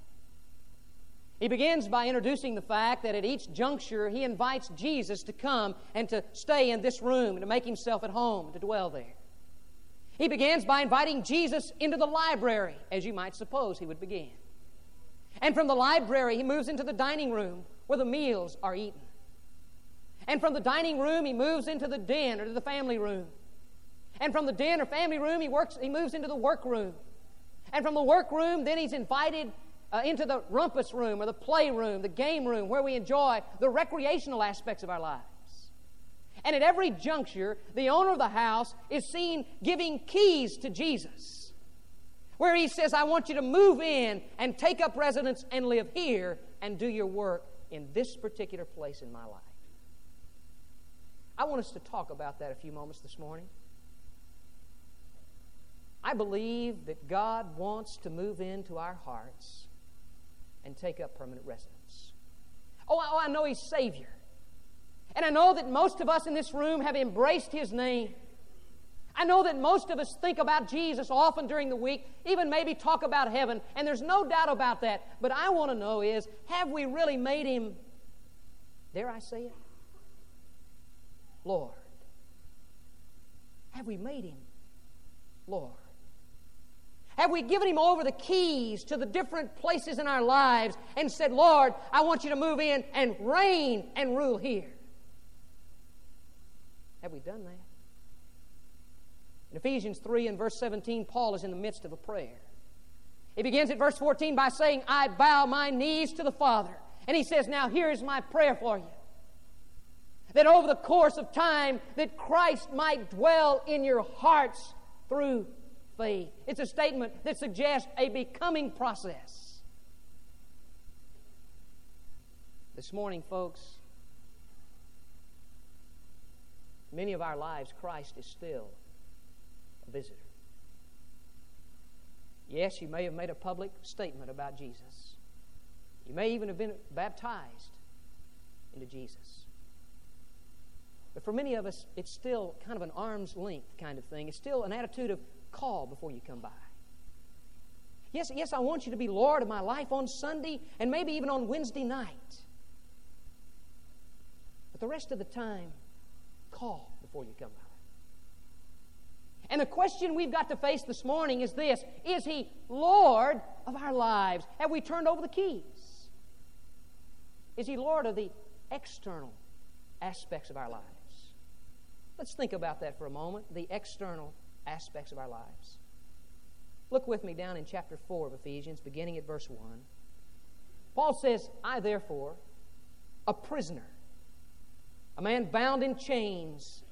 he begins by introducing the fact that at each juncture he invites Jesus to come and to stay in this room and to make himself at home, to dwell there. He begins by inviting Jesus into the library, as you might suppose he would begin. And from the library he moves into the dining room where the meals are eaten. And from the dining room he moves into the den or to the family room. And from the den or family room he works. He moves into the workroom. And from the workroom then he's invited Uh, into the rumpus room or the playroom, the game room, where we enjoy the recreational aspects of our lives. And at every juncture, the owner of the house is seen giving keys to Jesus, where he says, I want you to move in and take up residence and live here and do your work in this particular place in my life. I want us to talk about that a few moments this morning. I believe that God wants to move into our hearts and take up permanent residence. Oh, I, oh, I know He's Savior. And I know that most of us in this room have embraced His name. I know that most of us think about Jesus often during the week, even maybe talk about heaven, and there's no doubt about that. But I want to know is, have we really made Him, dare I say it, Lord? Have we made Him Lord? Have we given Him over the keys to the different places in our lives and said, Lord, I want you to move in and reign and rule here? Have we done that? In Ephesians three and verse seventeen, Paul is in the midst of a prayer. He begins at verse fourteen by saying, I bow my knees to the Father. And he says, now here is my prayer for you. That over the course of time, that Christ might dwell in your hearts through faith. It's a statement that suggests a becoming process. This morning, folks, many of our lives, Christ is still a visitor. Yes, you may have made a public statement about Jesus. You may even have been baptized into Jesus. But for many of us, it's still kind of an arm's length kind of thing. It's still an attitude of call before you come by. Yes, yes, I want you to be Lord of my life on Sunday and maybe even on Wednesday night. But the rest of the time, call before you come by. And the question we've got to face this morning is this: is He Lord of our lives? Have we turned over the keys? Is He Lord of the external aspects of our lives? Let's think about that for a moment, the external aspects of our lives. Look with me down in chapter four of Ephesians, beginning at verse one. Paul says, I therefore, a prisoner, a man bound in chains